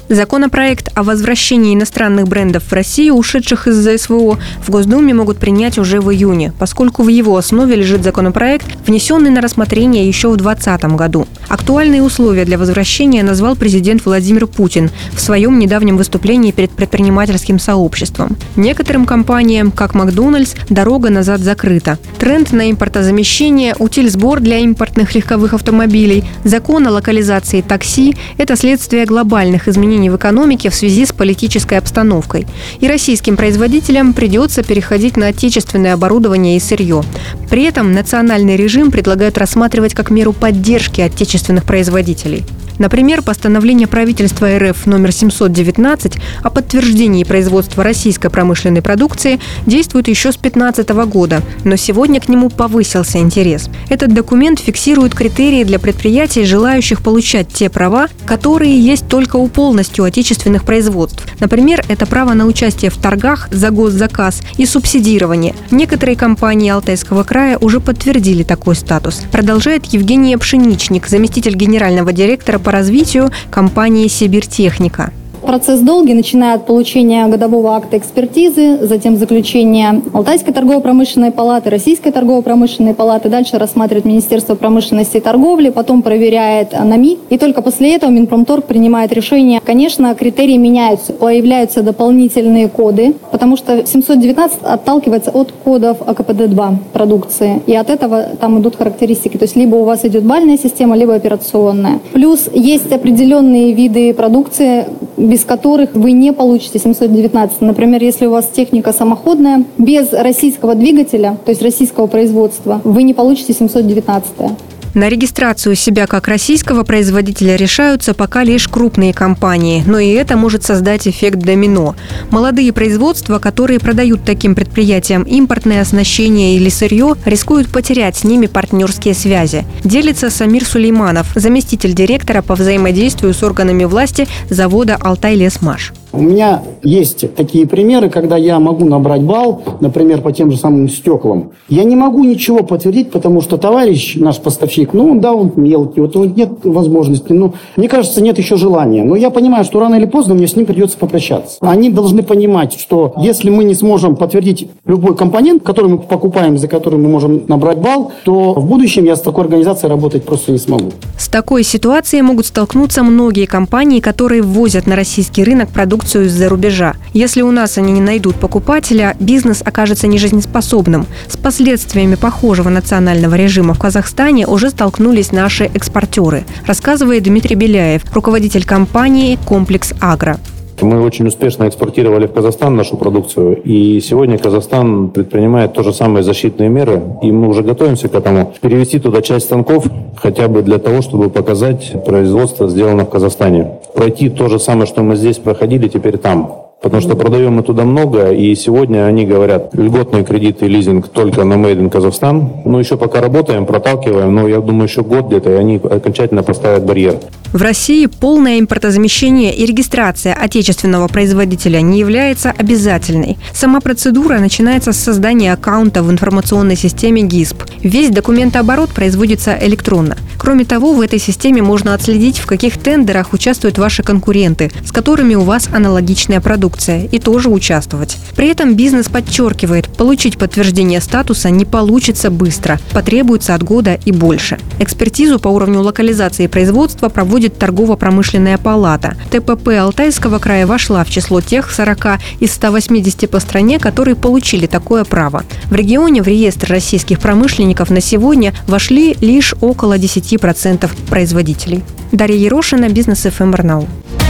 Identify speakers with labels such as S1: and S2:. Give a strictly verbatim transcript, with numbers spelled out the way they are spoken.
S1: Законопроект о возвращении иностранных брендов в Россию, ушедших из-за СВО, в Госдуме могут принять уже в июне, поскольку в его основе лежит законопроект, внесенный на рассмотрение еще в две тысячи двадцатом году. Актуальные условия для возвращения назвал президент Владимир Путин в своем недавнем выступлении перед предпринимательским сообществом. Некоторым компаниям, как Макдональдс, дорога назад закрыта. Тренд на импортозамещение, утильсбор для импортных легковых автомобилей, закон о локализации такси – это следствие глобальных изменений в экономике в связи с политической обстановкой. И российским производителям придется переходить на отечественное оборудование и сырье. При этом национальный режим предлагают рассматривать как меру поддержки отечественных производителей. Например, постановление правительства РФ номер семьсот девятнадцать о подтверждении производства российской промышленной продукции действует еще с две тысячи пятнадцатого года, но сегодня к нему повысился интерес. Этот документ фиксирует критерии для предприятий, желающих получать те права, которые есть только у полностью отечественных производств. Например, это право на участие в торгах за госзаказ и субсидирование. Некоторые компании Алтайского края уже подтвердили такой статус. Продолжает Евгения Пшеничник, заместитель генерального директора по развитию компании «Сибиртехника».
S2: Процесс долгий, начиная от получения годового акта экспертизы, затем заключения Алтайской торгово-промышленной палаты, Российской торгово-промышленной палаты, дальше рассматривает Министерство промышленности и торговли, потом проверяет НАМИ, и только после этого Минпромторг принимает решение. Конечно, критерии меняются, появляются дополнительные коды, потому что семьсот девятнадцать отталкивается от кодов А Ка Пэ Дэ два продукции, и от этого там идут характеристики, то есть либо у вас идет бальная система, либо операционная. Плюс есть определенные виды продукции, без которых вы не получите семьсот девятнадцать. Например, если у вас техника самоходная, без российского двигателя, то есть российского производства, вы не получите семьсот девятнадцать.
S1: На регистрацию себя как российского производителя решаются пока лишь крупные компании, но и это может создать эффект домино. Молодые производства, которые продают таким предприятиям импортное оснащение или сырье, рискуют потерять с ними партнерские связи. Делится Самир Сулейманов, заместитель директора по взаимодействию с органами власти завода «Алтайлесмаш».
S3: У меня есть такие примеры, когда я могу набрать балл, например, по тем же самым стеклам. Я не могу ничего подтвердить, потому что товарищ, наш поставщик, ну, да, он мелкий, вот нет возможности, ну, мне кажется, нет еще желания. Но я понимаю, что рано или поздно мне с ним придется попрощаться. Они должны понимать, что если мы не сможем подтвердить любой компонент, который мы покупаем, за который мы можем набрать балл, то в будущем я с такой организацией работать просто не смогу.
S1: С такой ситуацией могут столкнуться многие компании, которые ввозят на российский рынок продукцию из-за рубежа. Если у нас они не найдут покупателя, бизнес окажется нежизнеспособным. С последствиями похожего национального режима в Казахстане уже столкнулись наши экспортеры, рассказывает Дмитрий Беляев, руководитель компании «Комплекс Агро».
S4: Мы очень успешно экспортировали в Казахстан нашу продукцию, и сегодня Казахстан предпринимает то же самые защитные меры, и мы уже готовимся к этому. Перевести туда часть станков, хотя бы для того, чтобы показать производство, сделано в Казахстане. Пройти то же самое, что мы здесь проходили, теперь там. Потому что продаем мы туда много, и сегодня они говорят, льготные кредиты и лизинг только на Made in Казахстан. Ну, еще пока работаем, проталкиваем, но я думаю, еще год где-то, и они окончательно поставят барьер.
S1: В России полное импортозамещение и регистрация отечественного производителя не является обязательной. Сама процедура начинается с создания аккаунта в информационной системе ГИСП. Весь документооборот производится электронно. Кроме того, в этой системе можно отследить, в каких тендерах участвуют ваши конкуренты, с которыми у вас аналогичная продукция, и тоже участвовать. При этом бизнес подчеркивает, получить подтверждение статуса не получится быстро, потребуется от года и больше. Экспертизу по уровню локализации производства проводит торгово-промышленная палата. Тэ Пэ Пэ Алтайского края вошла в число тех сорока из ста восьмидесяти по стране, которые получили такое право. В регионе в реестр российских промышленников на сегодня вошли лишь около десяти процентов производителей. Дарья Ерошина, Бизнес эф эм Барнаул.